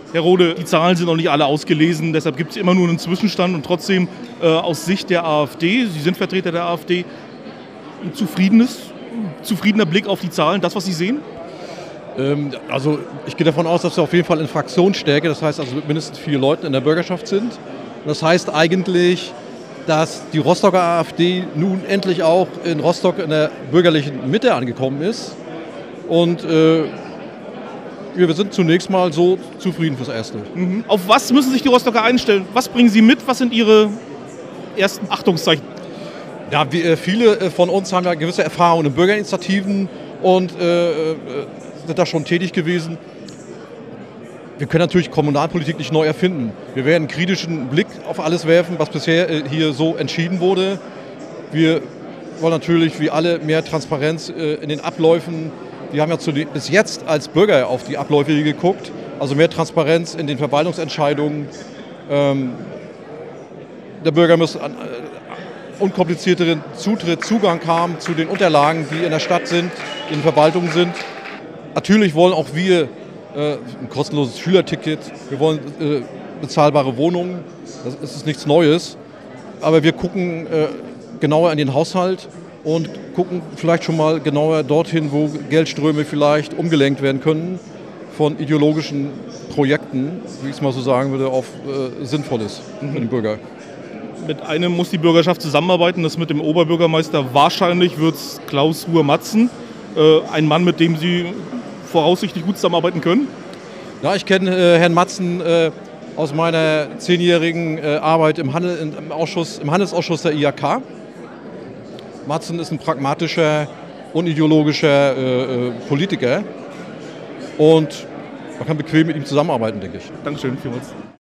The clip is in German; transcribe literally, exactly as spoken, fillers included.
Herr Rohde, die Zahlen sind noch nicht alle ausgelesen, deshalb gibt es immer nur einen Zwischenstand und trotzdem äh, aus Sicht der AfD, Sie sind Vertreter der AfD, ein zufriedenes, zufriedener Blick auf die Zahlen, das, was Sie sehen? Ähm, also ich gehe davon aus, dass wir auf jeden Fall in Fraktionsstärke, das heißt also mit mindestens vier Leuten in der Bürgerschaft sind. Und das heißt eigentlich, dass die Rostocker AfD nun endlich auch in Rostock in der bürgerlichen Mitte angekommen ist. Und äh, wir sind zunächst mal so zufrieden fürs Erste. Mhm. Auf was müssen sich die Rostocker einstellen? Was bringen Sie mit? Was sind Ihre ersten Achtungszeichen? Ja, wir, viele von uns haben ja gewisse Erfahrungen in Bürgerinitiativen und äh, sind da schon tätig gewesen. Wir können natürlich Kommunalpolitik nicht neu erfinden. Wir werden einen kritischen Blick auf alles werfen, was bisher äh, hier so entschieden wurde. Wir wollen natürlich wie alle mehr Transparenz äh, in den Abläufen. Wir haben ja zu, bis jetzt als Bürger auf die Abläufe hier geguckt, also mehr Transparenz in den Verwaltungsentscheidungen. Ähm, der Bürger muss an, äh, unkomplizierteren Zutritt, Zugang haben zu den Unterlagen, die in der Stadt sind, in den Verwaltungen sind. Natürlich wollen auch wir äh, ein kostenloses Schülerticket, wir wollen äh, bezahlbare Wohnungen, das ist nichts Neues, aber wir gucken äh, genauer in den Haushalt und gucken vielleicht schon mal genauer dorthin, wo Geldströme vielleicht umgelenkt werden können von ideologischen Projekten, wie ich es mal so sagen würde, auf äh, Sinnvolles mhm. für den Bürger. Mit einem muss die Bürgerschaft zusammenarbeiten, das mit dem Oberbürgermeister. Wahrscheinlich wird es Klaus Ruhr-Matzen, äh, ein Mann, mit dem Sie voraussichtlich gut zusammenarbeiten können. Ja, ich kenne äh, Herrn Matzen äh, aus meiner zehnjährigen äh, Arbeit im, Handel, im, Ausschuss, im Handelsausschuss der I H K. Matzen ist ein pragmatischer, unideologischer äh, äh, Politiker und man kann bequem mit ihm zusammenarbeiten, denke ich. Dankeschön vielmals.